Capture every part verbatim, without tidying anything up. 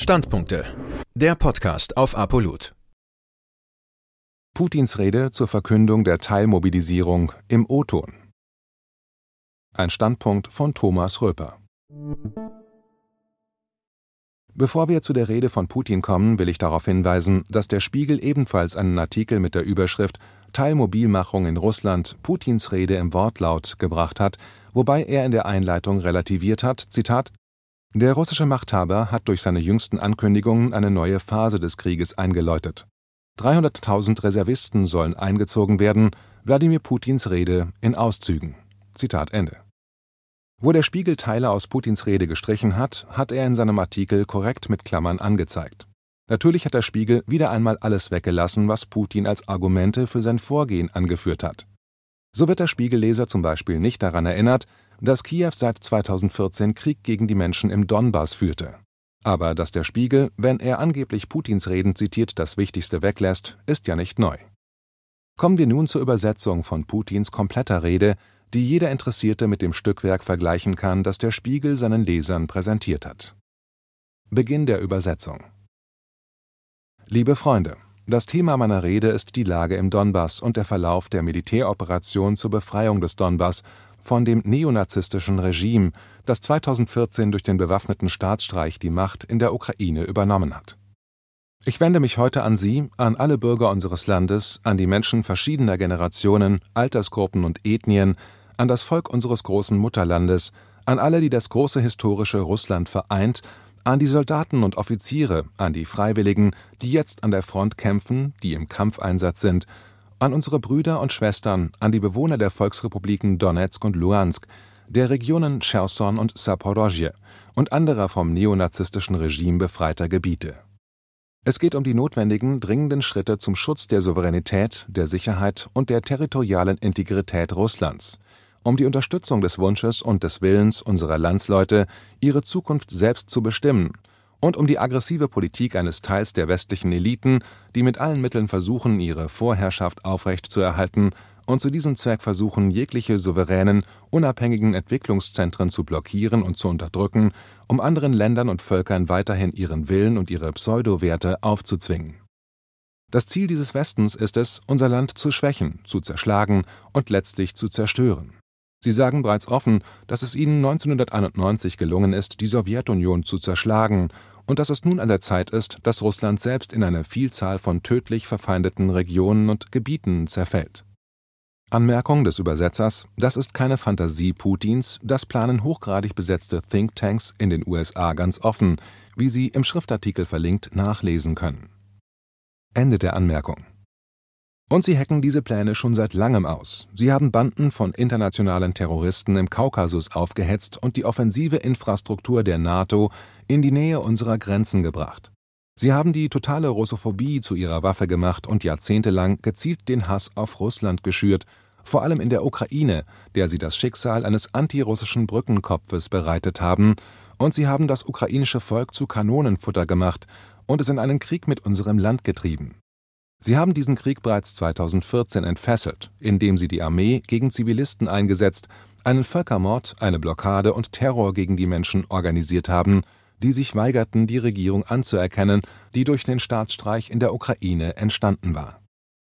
Standpunkte. Der Podcast auf Apollut. Putins Rede zur Verkündung der Teilmobilisierung im O-Ton. Ein Standpunkt von Thomas Röper. Bevor wir zu der Rede von Putin kommen, will ich darauf hinweisen, dass der Spiegel ebenfalls einen Artikel mit der Überschrift »Teilmobilmachung in Russland – Putins Rede im Wortlaut« gebracht hat, wobei er in der Einleitung relativiert hat, Zitat, »Der russische Machthaber hat durch seine jüngsten Ankündigungen eine neue Phase des Krieges eingeläutet. dreihunderttausend Reservisten sollen eingezogen werden, Wladimir Putins Rede in Auszügen.« Zitat Ende. Wo der Spiegel Teile aus Putins Rede gestrichen hat, hat er in seinem Artikel korrekt mit Klammern angezeigt. Natürlich hat der Spiegel wieder einmal alles weggelassen, was Putin als Argumente für sein Vorgehen angeführt hat. So wird der Spiegelleser zum Beispiel nicht daran erinnert, dass Kiew seit zweitausendvierzehn Krieg gegen die Menschen im Donbass führte. Aber dass der Spiegel, wenn er angeblich Putins Reden zitiert, das Wichtigste weglässt, ist ja nicht neu. Kommen wir nun zur Übersetzung von Putins kompletter Rede, die jeder Interessierte mit dem Stückwerk vergleichen kann, das der Spiegel seinen Lesern präsentiert hat. Beginn der Übersetzung. Liebe Freunde, das Thema meiner Rede ist die Lage im Donbass und der Verlauf der Militäroperation zur Befreiung des Donbass von dem neonazistischen Regime, das zweitausendvierzehn durch den bewaffneten Staatsstreich die Macht in der Ukraine übernommen hat. Ich wende mich heute an Sie, an alle Bürger unseres Landes, an die Menschen verschiedener Generationen, Altersgruppen und Ethnien, an das Volk unseres großen Mutterlandes, an alle, die das große historische Russland vereint, an die Soldaten und Offiziere, an die Freiwilligen, die jetzt an der Front kämpfen, die im Kampfeinsatz sind, an unsere Brüder und Schwestern, an die Bewohner der Volksrepubliken Donezk und Luhansk, der Regionen Cherson und Saporosje und anderer vom neonazistischen Regime befreiter Gebiete. Es geht um die notwendigen, dringenden Schritte zum Schutz der Souveränität, der Sicherheit und der territorialen Integrität Russlands, um die Unterstützung des Wunsches und des Willens unserer Landsleute, ihre Zukunft selbst zu bestimmen, und um die aggressive Politik eines Teils der westlichen Eliten, die mit allen Mitteln versuchen, ihre Vorherrschaft aufrechtzuerhalten und zu diesem Zweck versuchen, jegliche souveränen, unabhängigen Entwicklungszentren zu blockieren und zu unterdrücken, um anderen Ländern und Völkern weiterhin ihren Willen und ihre Pseudowerte aufzuzwingen. Das Ziel dieses Westens ist es, unser Land zu schwächen, zu zerschlagen und letztlich zu zerstören. Sie sagen bereits offen, dass es ihnen neunzehnhunderteinundneunzig gelungen ist, die Sowjetunion zu zerschlagen und dass es nun an der Zeit ist, dass Russland selbst in eine Vielzahl von tödlich verfeindeten Regionen und Gebieten zerfällt. Anmerkung des Übersetzers: Das ist keine Fantasie Putins, das planen hochgradig besetzte Thinktanks in den U S A ganz offen, wie Sie im Schriftartikel verlinkt nachlesen können. Ende der Anmerkung. Und sie hacken diese Pläne schon seit langem aus. Sie haben Banden von internationalen Terroristen im Kaukasus aufgehetzt und die offensive Infrastruktur der NATO in die Nähe unserer Grenzen gebracht. Sie haben die totale Russophobie zu ihrer Waffe gemacht und jahrzehntelang gezielt den Hass auf Russland geschürt, vor allem in der Ukraine, der sie das Schicksal eines antirussischen Brückenkopfes bereitet haben, und sie haben das ukrainische Volk zu Kanonenfutter gemacht und es in einen Krieg mit unserem Land getrieben. Sie haben diesen Krieg bereits zweitausendvierzehn entfesselt, indem sie die Armee gegen Zivilisten eingesetzt, einen Völkermord, eine Blockade und Terror gegen die Menschen organisiert haben, die sich weigerten, die Regierung anzuerkennen, die durch den Staatsstreich in der Ukraine entstanden war.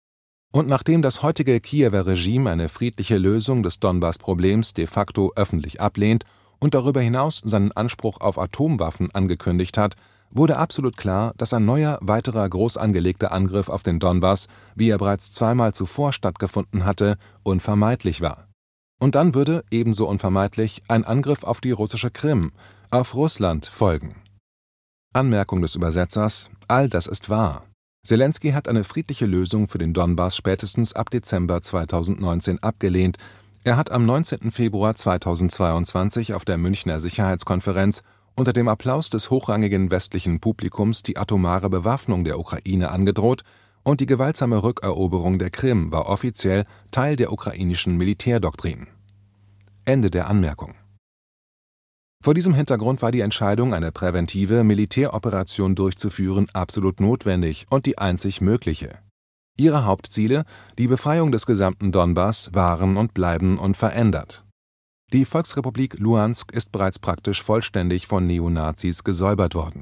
Und nachdem das heutige Kiewer Regime eine friedliche Lösung des Donbass-Problems de facto öffentlich ablehnt und darüber hinaus seinen Anspruch auf Atomwaffen angekündigt hat, wurde absolut klar, dass ein neuer, weiterer groß angelegter Angriff auf den Donbass, wie er bereits zweimal zuvor stattgefunden hatte, unvermeidlich war. Und dann würde, ebenso unvermeidlich, ein Angriff auf die russische Krim, auf Russland folgen. Anmerkung des Übersetzers: All das ist wahr. Selenskyj hat eine friedliche Lösung für den Donbass spätestens ab Dezember zweitausendneunzehn abgelehnt. Er hat am neunzehnten Februar zweitausendzweiundzwanzig auf der Münchner Sicherheitskonferenz unter dem Applaus des hochrangigen westlichen Publikums die atomare Bewaffnung der Ukraine angedroht, und die gewaltsame Rückeroberung der Krim war offiziell Teil der ukrainischen Militärdoktrin. Ende der Anmerkung. Vor diesem Hintergrund war die Entscheidung, eine präventive Militäroperation durchzuführen, absolut notwendig und die einzig mögliche. Ihre Hauptziele, die Befreiung des gesamten Donbass, waren und bleiben unverändert. Die Volksrepublik Luhansk ist bereits praktisch vollständig von Neonazis gesäubert worden.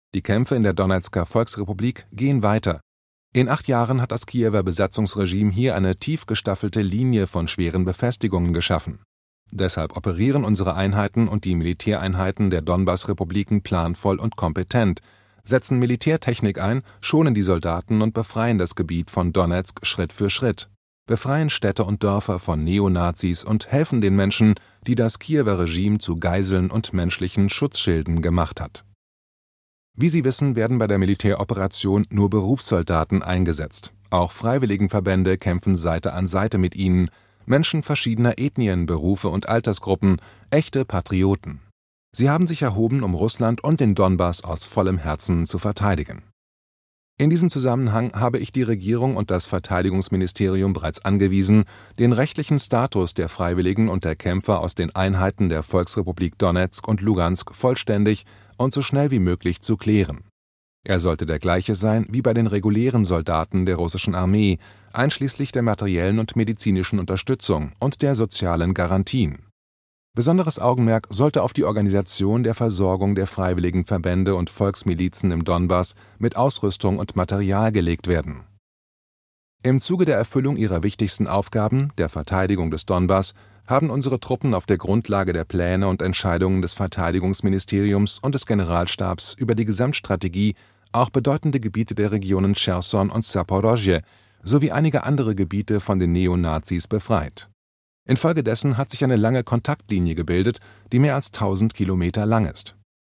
Die Kämpfe in der Donezker Volksrepublik gehen weiter. In acht Jahren hat das Kiewer Besatzungsregime hier eine tief gestaffelte Linie von schweren Befestigungen geschaffen. Deshalb operieren unsere Einheiten und die Militäreinheiten der Donbass-Republiken planvoll und kompetent, setzen Militärtechnik ein, schonen die Soldaten und befreien das Gebiet von Donezk Schritt für Schritt, befreien Städte und Dörfer von Neonazis und helfen den Menschen, die das Kiewer Regime zu Geiseln und menschlichen Schutzschilden gemacht hat. Wie Sie wissen, werden bei der Militäroperation nur Berufssoldaten eingesetzt. Auch Freiwilligenverbände kämpfen Seite an Seite mit ihnen, Menschen verschiedener Ethnien, Berufe und Altersgruppen, echte Patrioten. Sie haben sich erhoben, um Russland und den Donbass aus vollem Herzen zu verteidigen. In diesem Zusammenhang habe ich die Regierung und das Verteidigungsministerium bereits angewiesen, den rechtlichen Status der Freiwilligen und der Kämpfer aus den Einheiten der Volksrepublik Donezk und Lugansk vollständig und so schnell wie möglich zu klären. Er sollte der gleiche sein wie bei den regulären Soldaten der russischen Armee, einschließlich der materiellen und medizinischen Unterstützung und der sozialen Garantien. Besonderes Augenmerk sollte auf die Organisation der Versorgung der freiwilligen Verbände und Volksmilizen im Donbass mit Ausrüstung und Material gelegt werden. Im Zuge der Erfüllung ihrer wichtigsten Aufgaben, der Verteidigung des Donbass, haben unsere Truppen auf der Grundlage der Pläne und Entscheidungen des Verteidigungsministeriums und des Generalstabs über die Gesamtstrategie auch bedeutende Gebiete der Regionen Cherson und Saporoschje sowie einige andere Gebiete von den Neonazis befreit. Infolgedessen hat sich eine lange Kontaktlinie gebildet, die mehr als tausend Kilometer lang ist.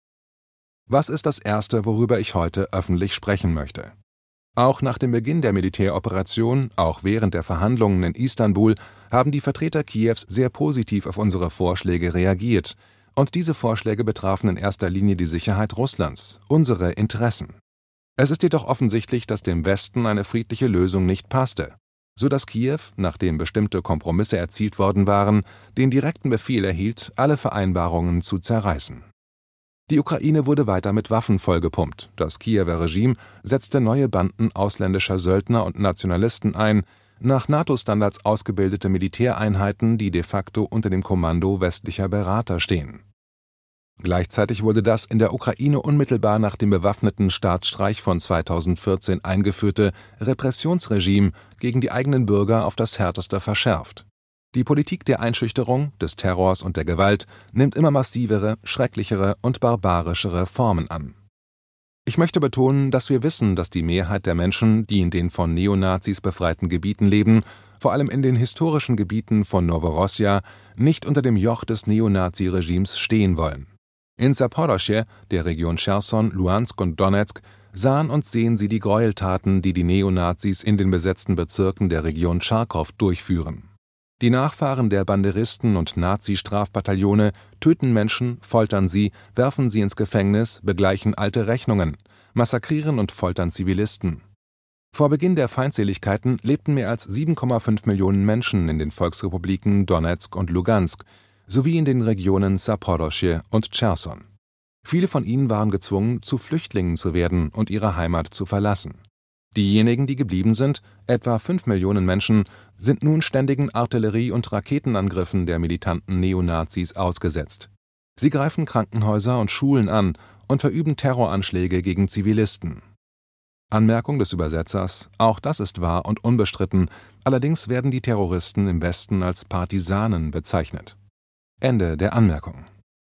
Was ist das Erste, worüber ich heute öffentlich sprechen möchte? Auch nach dem Beginn der Militäroperation, auch während der Verhandlungen in Istanbul, haben die Vertreter Kiews sehr positiv auf unsere Vorschläge reagiert, und diese Vorschläge betrafen in erster Linie die Sicherheit Russlands, unsere Interessen. Es ist jedoch offensichtlich, dass dem Westen eine friedliche Lösung nicht passte, so dass Kiew, nachdem bestimmte Kompromisse erzielt worden waren, den direkten Befehl erhielt, alle Vereinbarungen zu zerreißen. Die Ukraine wurde weiter mit Waffen vollgepumpt, das Kiewer Regime setzte neue Banden ausländischer Söldner und Nationalisten ein, nach NATO-Standards ausgebildete Militäreinheiten, die de facto unter dem Kommando westlicher Berater stehen. Gleichzeitig wurde das in der Ukraine unmittelbar nach dem bewaffneten Staatsstreich von zweitausendvierzehn eingeführte Repressionsregime gegen die eigenen Bürger auf das Härteste verschärft. Die Politik der Einschüchterung, des Terrors und der Gewalt nimmt immer massivere, schrecklichere und barbarischere Formen an. Ich möchte betonen, dass wir wissen, dass die Mehrheit der Menschen, die in den von Neonazis befreiten Gebieten leben, vor allem in den historischen Gebieten von Noworossija, nicht unter dem Joch des Neonazi-Regimes stehen wollen. In Saporoschje, der Region Cherson, Luhansk und Donezk, sahen und sehen sie die Gräueltaten, die die Neonazis in den besetzten Bezirken der Region Charkow durchführen. Die Nachfahren der Banderisten und Nazi-Strafbataillone töten Menschen, foltern sie, werfen sie ins Gefängnis, begleichen alte Rechnungen, massakrieren und foltern Zivilisten. Vor Beginn der Feindseligkeiten lebten mehr als sieben Komma fünf Millionen Menschen in den Volksrepubliken Donezk und Lugansk sowie in den Regionen Saporoschje und Cherson. Viele von ihnen waren gezwungen, zu Flüchtlingen zu werden und ihre Heimat zu verlassen. Diejenigen, die geblieben sind, etwa fünf Millionen Menschen, sind nun ständigen Artillerie- und Raketenangriffen der militanten Neonazis ausgesetzt. Sie greifen Krankenhäuser und Schulen an und verüben Terroranschläge gegen Zivilisten. Anmerkung des Übersetzers: Auch das ist wahr und unbestritten, allerdings werden die Terroristen im Westen als Partisanen bezeichnet. Ende der Anmerkung.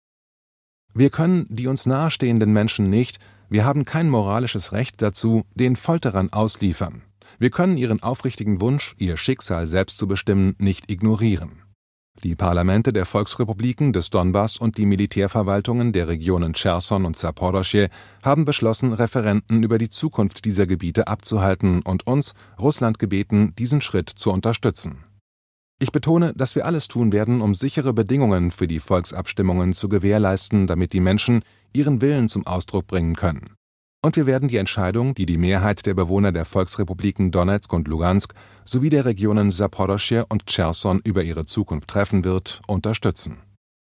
Wir können die uns nahestehenden Menschen nicht, wir haben kein moralisches Recht dazu, den Folterern ausliefern. Wir können ihren aufrichtigen Wunsch, ihr Schicksal selbst zu bestimmen, nicht ignorieren. Die Parlamente der Volksrepubliken des Donbass und die Militärverwaltungen der Regionen Cherson und Saporoschje haben beschlossen, Referenden über die Zukunft dieser Gebiete abzuhalten und uns, Russland, gebeten, diesen Schritt zu unterstützen. Ich betone, dass wir alles tun werden, um sichere Bedingungen für die Volksabstimmungen zu gewährleisten, damit die Menschen ihren Willen zum Ausdruck bringen können. Und wir werden die Entscheidung, die die Mehrheit der Bewohner der Volksrepubliken Donezk und Lugansk sowie der Regionen Saporoschje und Cherson über ihre Zukunft treffen wird, unterstützen.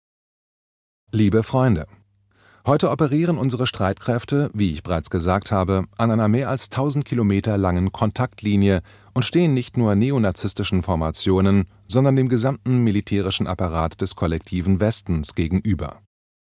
Liebe Freunde, heute operieren unsere Streitkräfte, wie ich bereits gesagt habe, an einer mehr als tausend Kilometer langen Kontaktlinie und stehen nicht nur neonazistischen Formationen, sondern dem gesamten militärischen Apparat des kollektiven Westens gegenüber.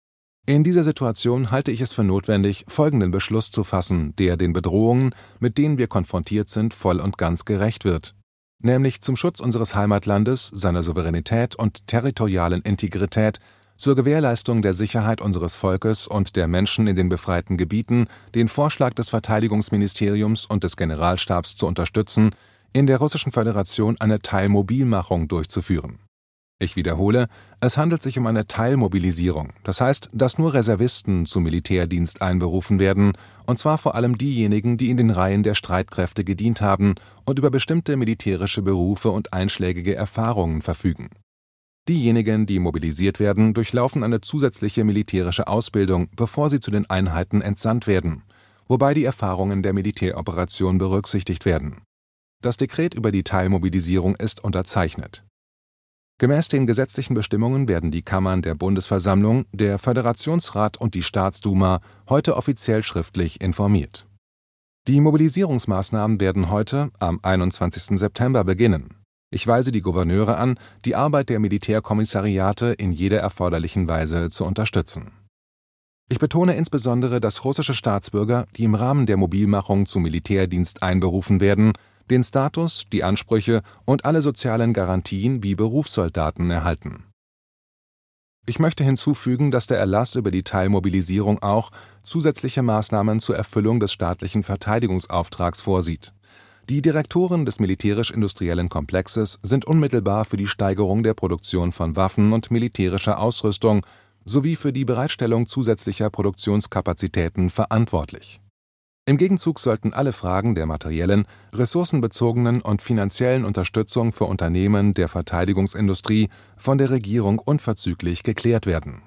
In dieser Situation halte ich es für notwendig, folgenden Beschluss zu fassen, der den Bedrohungen, mit denen wir konfrontiert sind, voll und ganz gerecht wird. Nämlich zum Schutz unseres Heimatlandes, seiner Souveränität und territorialen Integrität, zur Gewährleistung der Sicherheit unseres Volkes und der Menschen in den befreiten Gebieten den Vorschlag des Verteidigungsministeriums und des Generalstabs zu unterstützen, in der Russischen Föderation eine Teilmobilmachung durchzuführen. Ich wiederhole, es handelt sich um eine Teilmobilisierung, das heißt, dass nur Reservisten zum Militärdienst einberufen werden, und zwar vor allem diejenigen, die in den Reihen der Streitkräfte gedient haben und über bestimmte militärische Berufe und einschlägige Erfahrungen verfügen. Diejenigen, die mobilisiert werden, durchlaufen eine zusätzliche militärische Ausbildung, bevor sie zu den Einheiten entsandt werden, wobei die Erfahrungen der Militäroperation berücksichtigt werden. Das Dekret über die Teilmobilisierung ist unterzeichnet. Gemäß den gesetzlichen Bestimmungen werden die Kammern der Bundesversammlung, der Föderationsrat und die Staatsduma heute offiziell schriftlich informiert. Die Mobilisierungsmaßnahmen werden heute, am einundzwanzigsten September, beginnen. Ich weise die Gouverneure an, die Arbeit der Militärkommissariate in jeder erforderlichen Weise zu unterstützen. Ich betone insbesondere, dass russische Staatsbürger, die im Rahmen der Mobilmachung zum Militärdienst einberufen werden, den Status, die Ansprüche und alle sozialen Garantien wie Berufssoldaten erhalten. Ich möchte hinzufügen, dass der Erlass über die Teilmobilisierung auch zusätzliche Maßnahmen zur Erfüllung des staatlichen Verteidigungsauftrags vorsieht. Die Direktoren des militärisch-industriellen Komplexes sind unmittelbar für die Steigerung der Produktion von Waffen und militärischer Ausrüstung sowie für die Bereitstellung zusätzlicher Produktionskapazitäten verantwortlich. Im Gegenzug sollten alle Fragen der materiellen, ressourcenbezogenen und finanziellen Unterstützung für Unternehmen der Verteidigungsindustrie von der Regierung unverzüglich geklärt werden.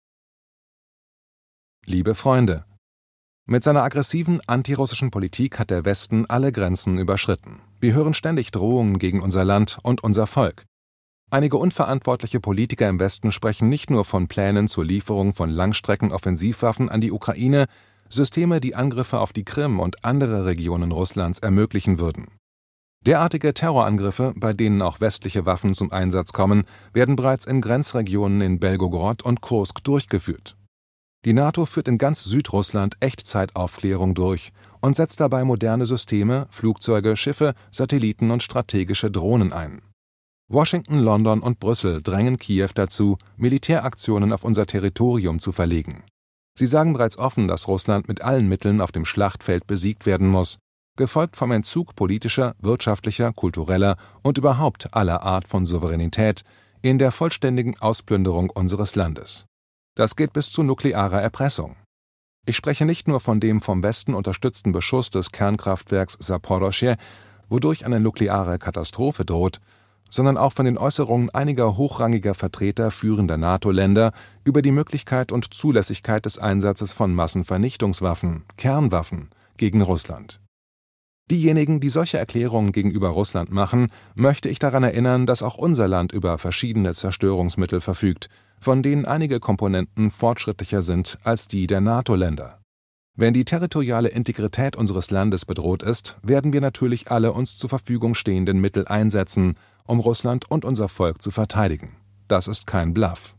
Liebe Freunde, mit seiner aggressiven antirussischen Politik hat der Westen alle Grenzen überschritten. Wir hören ständig Drohungen gegen unser Land und unser Volk. Einige unverantwortliche Politiker im Westen sprechen nicht nur von Plänen zur Lieferung von Langstrecken-Offensivwaffen an die Ukraine, Systeme, die Angriffe auf die Krim und andere Regionen Russlands ermöglichen würden. Derartige Terrorangriffe, bei denen auch westliche Waffen zum Einsatz kommen, werden bereits in Grenzregionen in Belgorod und Kursk durchgeführt. Die NATO führt in ganz Südrussland Echtzeitaufklärung durch und setzt dabei moderne Systeme, Flugzeuge, Schiffe, Satelliten und strategische Drohnen ein. Washington, London und Brüssel drängen Kiew dazu, Militäraktionen auf unser Territorium zu verlegen. Sie sagen bereits offen, dass Russland mit allen Mitteln auf dem Schlachtfeld besiegt werden muss, gefolgt vom Entzug politischer, wirtschaftlicher, kultureller und überhaupt aller Art von Souveränität in der vollständigen Ausplünderung unseres Landes. Das geht bis zu nuklearer Erpressung. Ich spreche nicht nur von dem vom Westen unterstützten Beschuss des Kernkraftwerks Saporoschje, wodurch eine nukleare Katastrophe droht, sondern auch von den Äußerungen einiger hochrangiger Vertreter führender NATO-Länder über die Möglichkeit und Zulässigkeit des Einsatzes von Massenvernichtungswaffen, Kernwaffen, gegen Russland. Diejenigen, die solche Erklärungen gegenüber Russland machen, möchte ich daran erinnern, dass auch unser Land über verschiedene Zerstörungsmittel verfügt, von denen einige Komponenten fortschrittlicher sind als die der NATO-Länder. Wenn die territoriale Integrität unseres Landes bedroht ist, werden wir natürlich alle uns zur Verfügung stehenden Mittel einsetzen, um Russland und unser Volk zu verteidigen. Das ist kein Bluff.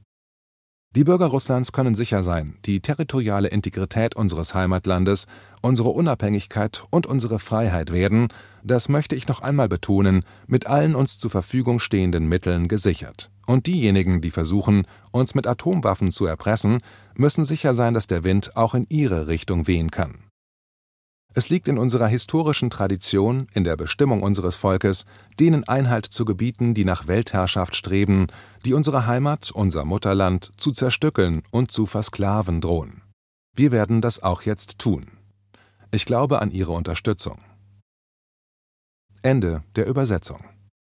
Die Bürger Russlands können sicher sein, die territoriale Integrität unseres Heimatlandes, unsere Unabhängigkeit und unsere Freiheit werden, das möchte ich noch einmal betonen, mit allen uns zur Verfügung stehenden Mitteln gesichert. Und diejenigen, die versuchen, uns mit Atomwaffen zu erpressen, müssen sicher sein, dass der Wind auch in ihre Richtung wehen kann. Es liegt in unserer historischen Tradition, in der Bestimmung unseres Volkes, denen Einhalt zu gebieten, die nach Weltherrschaft streben, die unsere Heimat, unser Mutterland, zu zerstückeln und zu versklaven drohen. Wir werden das auch jetzt tun. Ich glaube an Ihre Unterstützung. Ende der Übersetzung.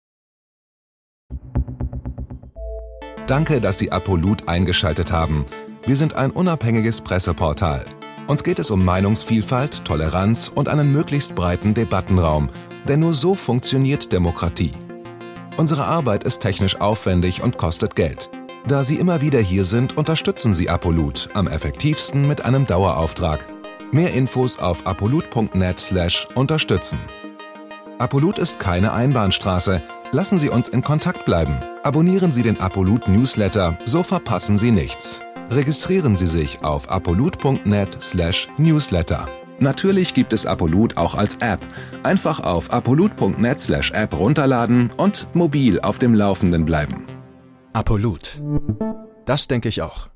Danke, dass Sie Apolut eingeschaltet haben. Wir sind ein unabhängiges Presseportal. Uns geht es um Meinungsvielfalt, Toleranz und einen möglichst breiten Debattenraum, denn nur so funktioniert Demokratie. Unsere Arbeit ist technisch aufwendig und kostet Geld. Da Sie immer wieder hier sind, unterstützen Sie Apolut am effektivsten mit einem Dauerauftrag. Mehr Infos auf apolut punkt net slash unterstützen. Apolut ist keine Einbahnstraße. Lassen Sie uns in Kontakt bleiben. Abonnieren Sie den Apolut Newsletter, so verpassen Sie nichts. Registrieren Sie sich auf apolut punkt net slash newsletter. Natürlich gibt es Apolut auch als App. Einfach auf apolut punkt net slash app runterladen und mobil auf dem Laufenden bleiben. Apolut. Das denke ich auch.